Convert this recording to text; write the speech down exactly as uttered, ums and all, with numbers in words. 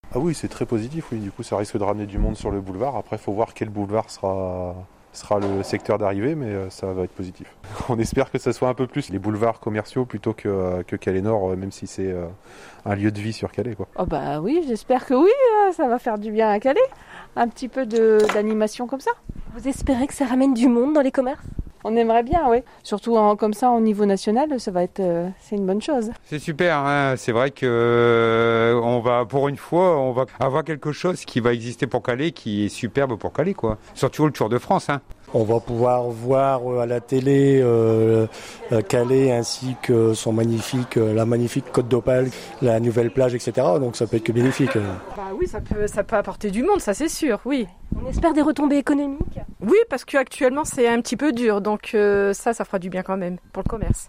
Ah oui, c'est très positif, oui. Du coup, ça risque de ramener du monde sur le boulevard. Après, il faut voir quel boulevard sera, sera le secteur d'arrivée, mais euh, ça va être positif. On espère que ça soit un peu plus les boulevards commerciaux plutôt que, euh, que Calais Nord, même si c'est euh, un lieu de vie sur Calais, quoi. Oh bah oui, j'espère que oui, ça va faire du bien à Calais. Un petit peu de, d'animation comme ça. Vous espérez que ça ramène du monde dans les commerces ? On aimerait bien, oui. Surtout en, comme ça, au niveau national, ça va être, euh, c'est une bonne chose. C'est super, hein. C'est vrai que euh, on va, pour une fois, on va avoir quelque chose qui va exister pour Calais, qui est superbe pour Calais, quoi. Surtout le Tour de France, hein. On va pouvoir voir à la télé euh, Calais ainsi que son magnifique, la magnifique Côte d'Opale, la nouvelle plage, et cetera. Donc ça peut être que bénéfique. Bah oui, ça peut, ça peut apporter du monde, ça c'est sûr, oui. On espère des retombées économiques ? Oui, parce qu'actuellement c'est un petit peu dur, donc euh, ça, ça fera du bien quand même pour le commerce.